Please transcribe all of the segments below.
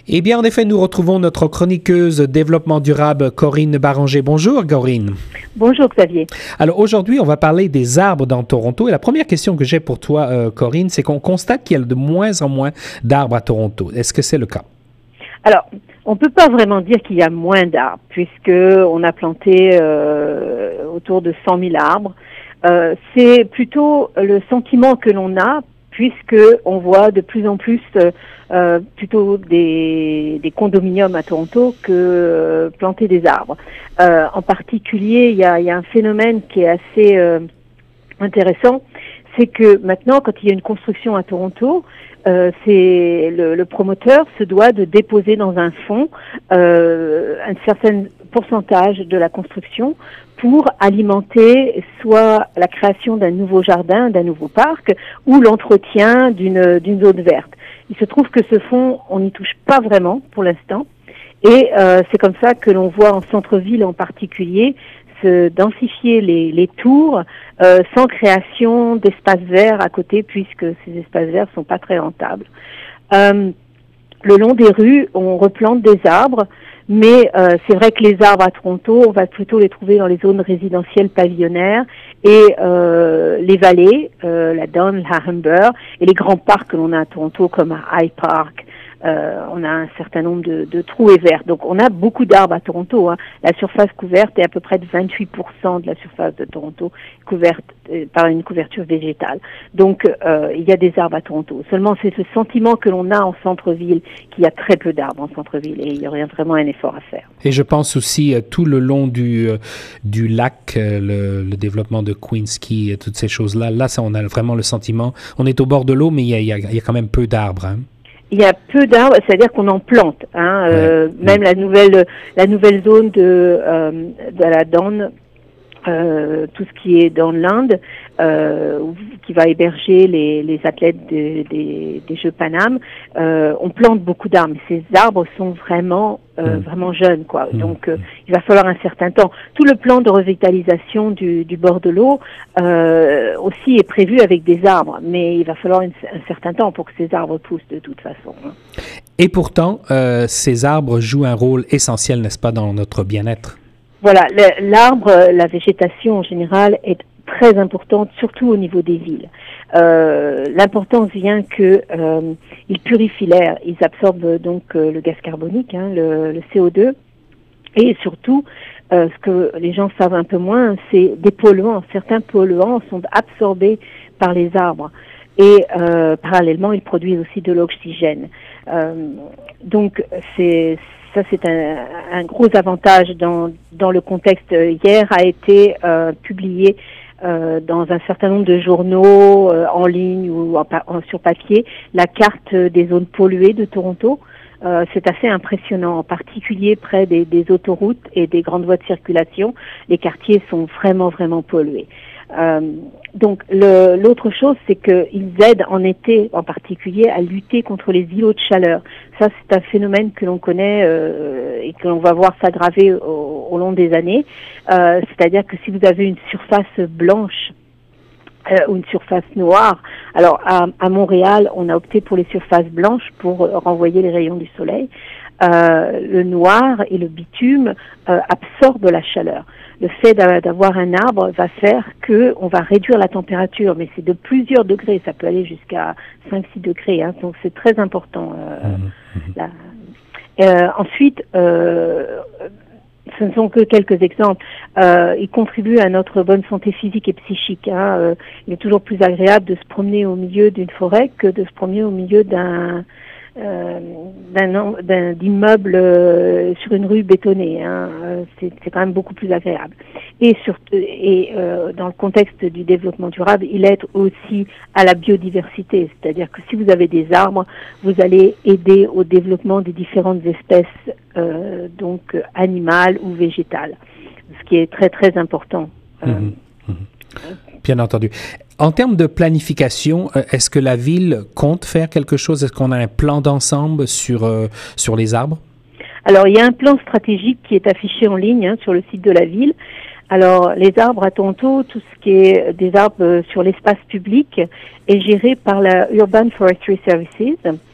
Eh bien, en effet, nous retrouvons notre chroniqueuse développement durable, Corinne Baranger. Bonjour, Corinne. Bonjour, Xavier. Alors, aujourd'hui, on va parler des arbres dans Toronto. Et la première question que j'ai pour toi, Corinne, c'est qu'on constate qu'il y a de moins en moins d'arbres à Toronto. Est-ce que c'est le cas? Alors, on ne peut pas vraiment dire qu'il y a moins d'arbres, puisqu'on a planté autour de 100 000 arbres. C'est plutôt le sentiment que l'on a, puisqu'on voit de plus en plus plutôt des condominiums à Toronto que planter des arbres. En particulier, il y a un phénomène qui est assez intéressant, c'est que maintenant, quand il y a une construction à Toronto, c'est le promoteur se doit de déposer dans un fonds un certain pourcentage de la construction pour alimenter soit la création d'un nouveau jardin, d'un nouveau parc, ou l'entretien d'une zone verte. Il se trouve que ce fonds, on n'y touche pas vraiment pour l'instant, et c'est comme ça que l'on voit en centre-ville en particulier se densifier les tours sans création d'espaces verts à côté, puisque ces espaces verts sont pas très rentables. Le long des rues, on replante des arbres, mais c'est vrai que les arbres à Toronto, on va plutôt les trouver dans les zones résidentielles pavillonnaires et les vallées, la Don, la Humber, et les grands parcs que l'on a à Toronto comme à High Park. On a un certain nombre de trouées vertes. Donc, on a beaucoup d'arbres à Toronto. Hein. La surface couverte est à peu près de 28% de la surface de Toronto couverte par une couverture végétale. Donc, il y a des arbres à Toronto. Seulement, c'est ce sentiment que l'on a en centre-ville qu'il y a très peu d'arbres en centre-ville et il y aurait vraiment un effort à faire. Et je pense aussi tout le long du lac, le développement de Queensquay et toutes ces choses-là. Là, ça, on a vraiment le sentiment, on est au bord de l'eau, mais il y a quand même peu d'arbres, hein. Il y a peu d'arbres, c'est-à-dire qu'on en plante. Hein, même la nouvelle zone de la Don, tout ce qui est dans l'Inde, qui va héberger les athlètes des Jeux Pan-Am, on plante beaucoup d'arbres. Mais ces arbres sont vraiment jeunes, quoi. Donc, il va falloir un certain temps. Tout le plan de revitalisation du bord de l'eau aussi est prévu avec des arbres, mais il va falloir un certain temps pour que ces arbres poussent de toute façon. Hein. Et pourtant, ces arbres jouent un rôle essentiel, n'est-ce pas, dans notre bien-être? Voilà, l'arbre, la végétation en général est très importante, surtout au niveau des villes. L'importance vient que ils purifient l'air, ils absorbent donc le gaz carbonique, hein, le CO2, et surtout, ce que les gens savent un peu moins, c'est des polluants. Certains polluants sont absorbés par les arbres, et parallèlement, ils produisent aussi de l'oxygène. Donc, ça, c'est un gros avantage dans le contexte. Hier a été publié dans un certain nombre de journaux en ligne ou sur papier la carte des zones polluées de Toronto. C'est assez impressionnant, en particulier près des autoroutes et des grandes voies de circulation. Les quartiers sont vraiment pollués. Donc l'autre chose, c'est qu'ils aident en été en particulier à lutter contre les îlots de chaleur. Ça, c'est un phénomène que l'on connaît et que l'on va voir s'aggraver au long des années. C'est-à-dire que si vous avez une surface blanche ou une surface noire, alors à Montréal, on a opté pour les surfaces blanches pour renvoyer les rayons du soleil. Le noir et le bitume absorbent la chaleur. Le fait d'avoir un arbre va faire qu'on va réduire la température, mais c'est de plusieurs degrés, ça peut aller jusqu'à 5-6 degrés, hein, donc c'est très important. Ensuite, ce ne sont que quelques exemples. Ils contribuent à notre bonne santé physique et psychique. Hein. Il est toujours plus agréable de se promener au milieu d'une forêt que de se promener au milieu d'immeuble sur une rue bétonnée. Hein. C'est quand même beaucoup plus agréable. Et dans le contexte du développement durable, il aide aussi à la biodiversité. C'est-à-dire que si vous avez des arbres, vous allez aider au développement des différentes espèces donc animales ou végétales, ce qui est très important. Bien entendu. En termes de planification, est-ce que la ville compte faire quelque chose? Est-ce qu'on a un plan d'ensemble sur les arbres? Alors, il y a un plan stratégique qui est affiché en ligne sur le site de la ville. Alors, les arbres à Toronto, tout ce qui est des arbres sur l'espace public est géré par la Urban Forestry Services.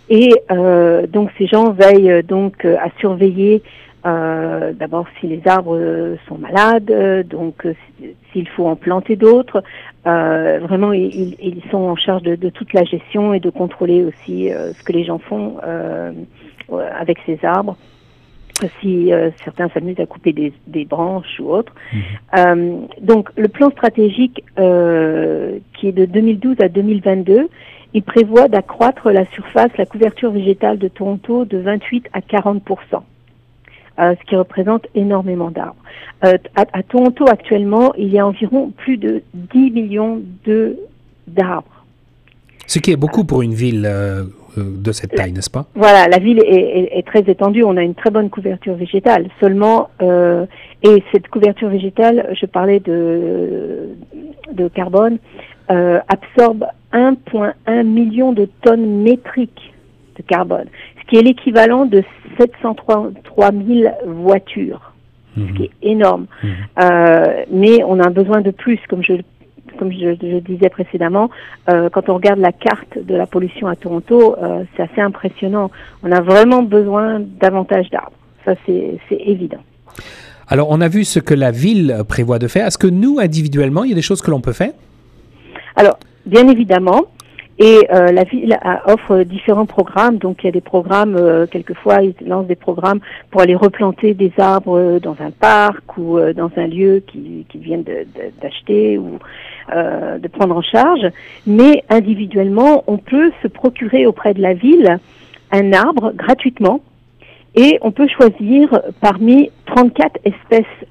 Et donc ces gens veillent donc à surveiller d'abord si les arbres sont malades, donc s'il faut en planter d'autres. Vraiment, ils sont en charge de toute la gestion et de contrôler aussi ce que les gens font avec ces arbres. Si certains s'amusent à couper des branches ou autres. Donc, le plan stratégique qui est de 2012 à 2022, il prévoit d'accroître la couverture végétale de Toronto de 28 à 40%. Ce qui représente énormément d'arbres. À Toronto, actuellement, il y a environ plus de 10 millions d'arbres. Ce qui est beaucoup pour une ville de cette taille, n'est-ce pas? Voilà, la ville est très étendue. On a une très bonne couverture végétale. Seulement, et cette couverture végétale, je parlais de carbone, absorbe 1,1 million de tonnes métriques de carbone, ce qui est l'équivalent de 703 000 voitures, ce qui est énorme. Mais on a besoin de plus, comme je disais précédemment, quand on regarde la carte de la pollution à Toronto, c'est assez impressionnant. On a vraiment besoin davantage d'arbres. Ça, c'est évident. Alors, on a vu ce que la ville prévoit de faire. Est-ce que nous, individuellement, il y a des choses que l'on peut faire? Alors, bien évidemment. Et la ville offre différents programmes. Donc, il y a des programmes, quelquefois, ils lancent des programmes pour aller replanter des arbres dans un parc ou dans un lieu qu'ils viennent d'acheter ou de prendre en charge. Mais individuellement, on peut se procurer auprès de la ville un arbre gratuitement et on peut choisir parmi 34 espèces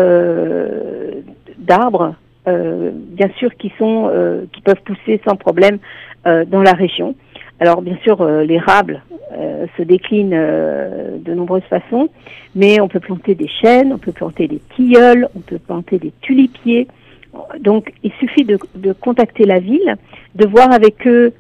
d'arbres, bien sûr, qui peuvent pousser sans problème dans la région. Alors bien sûr, l'érable se décline de nombreuses façons, mais on peut planter des chênes, on peut planter des tilleuls, on peut planter des tulipiers. Donc il suffit de contacter la ville, de voir avec eux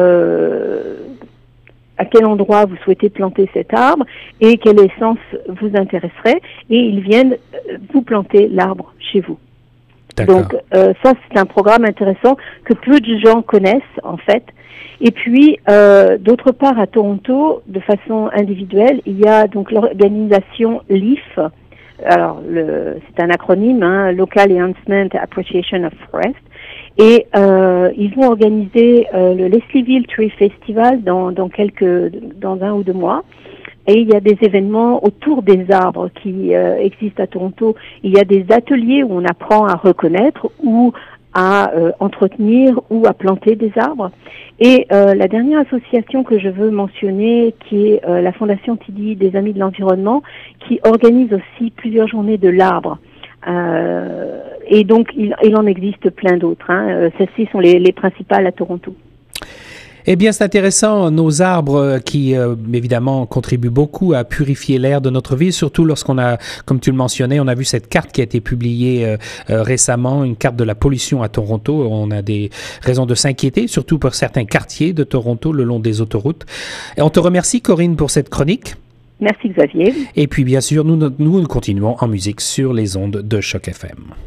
à quel endroit vous souhaitez planter cet arbre et quelle essence vous intéresserait, et ils viennent vous planter l'arbre chez vous. Donc ça, c'est un programme intéressant que peu de gens connaissent en fait. Et puis d'autre part, à Toronto, de façon individuelle, il y a donc l'organisation LEAF. Alors c'est un acronyme, Local Enhancement Appreciation of Forest. Et ils vont organiser le Leslieville Tree Festival dans un ou deux mois. Et il y a des événements autour des arbres qui existent à Toronto. Il y a des ateliers où on apprend à reconnaître ou à entretenir ou à planter des arbres. Et la dernière association que je veux mentionner, qui est la Fondation Tidy des Amis de l'Environnement, qui organise aussi plusieurs journées de l'arbre. Et donc, il en existe plein d'autres. Celles-ci sont les principales à Toronto. Eh bien, c'est intéressant, nos arbres qui, évidemment, contribuent beaucoup à purifier l'air de notre ville, surtout lorsqu'on a, comme tu le mentionnais, on a vu cette carte qui a été publiée récemment, une carte de la pollution à Toronto. On a des raisons de s'inquiéter, surtout pour certains quartiers de Toronto, le long des autoroutes. Et on te remercie, Corinne, pour cette chronique. Merci, Xavier. Et puis, bien sûr, nous continuons en musique sur les ondes de Choc FM.